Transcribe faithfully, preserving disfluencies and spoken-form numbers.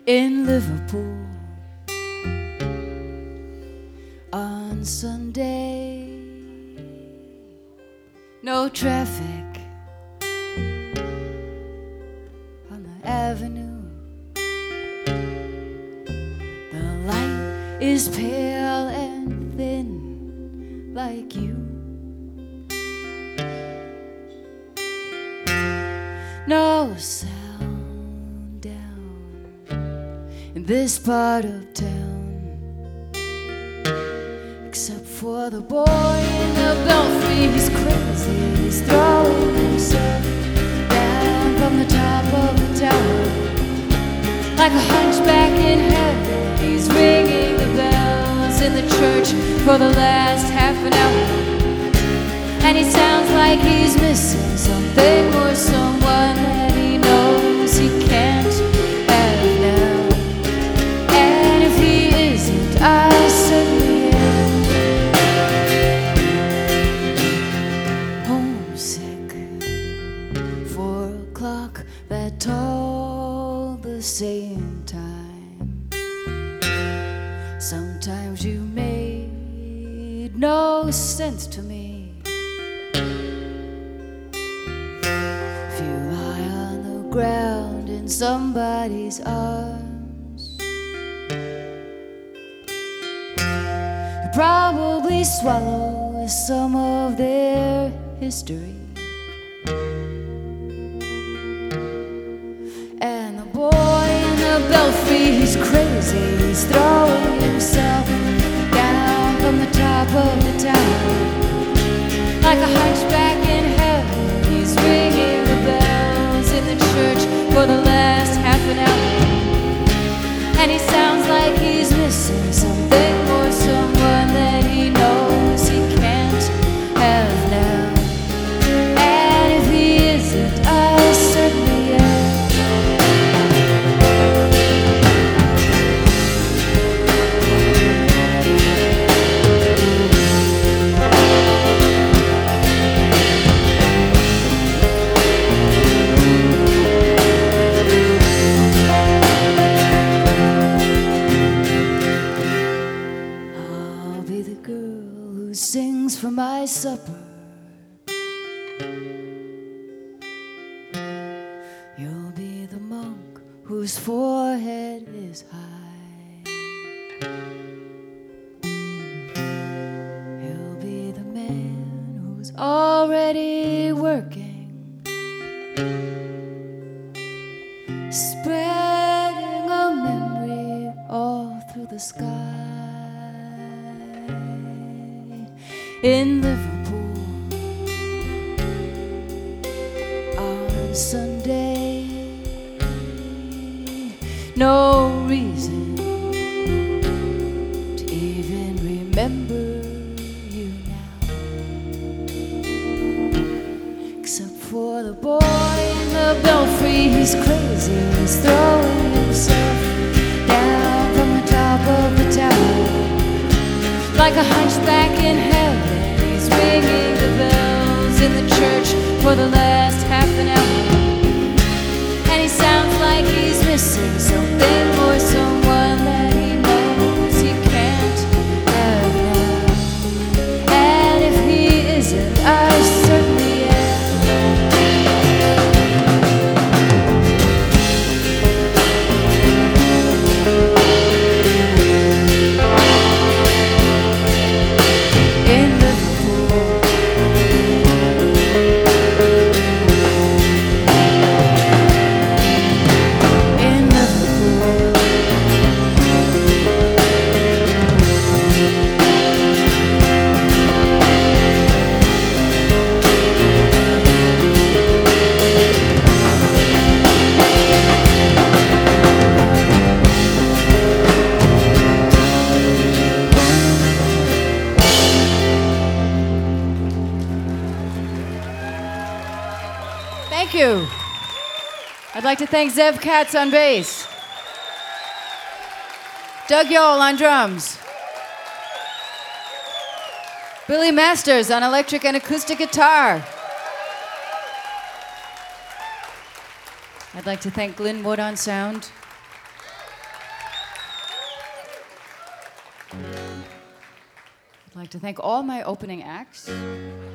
in Liverpool on Sunday. No traffic on the avenue. The light is pale and thin like you. No sound down in this part of town, except for the boy in the belfry. He's crazy, he's throwing himself down from the top of the tower like a hunchback in heaven. He's ringing the bells in the church for the last half an hour, and he sounds like he's missing something or someone that he knows he can't have now. And if he isn't, I certainly am. Homesick. Four o'clock, that told the same time. Sometimes you made no sense to me. Ground in somebody's arms, you probably swallow some of their history. And the boy in the belfry, he's crazy, he's throwing himself down from the top of the tower like a hunchback in heaven. He's ringing the bells in the church for the last half an hour, and he sounds like he's missing something or someone that he knows he can't have now. And if he isn't, I certainly am. For my supper, you'll be the monk whose forehead is high. You'll be the man who's already working, spreading a memory all through the sky. In Liverpool on Sunday, no reason to even remember you now, except for the boy in the belfry. He's crazy, he's throwing himself down from the top of the tower like a hunchback in heaven. He's ringing the bells in the church for the last half an hour, and he sounds like he's missing something or someone that he knows he can't have now. And if he isn't, I certainly am. Thank you. I'd like to thank Zev Katz on bass, Doug Yole on drums, Billy Masters on electric and acoustic guitar, I'd like to thank Glenn Wood on sound, I'd like to thank all my opening acts.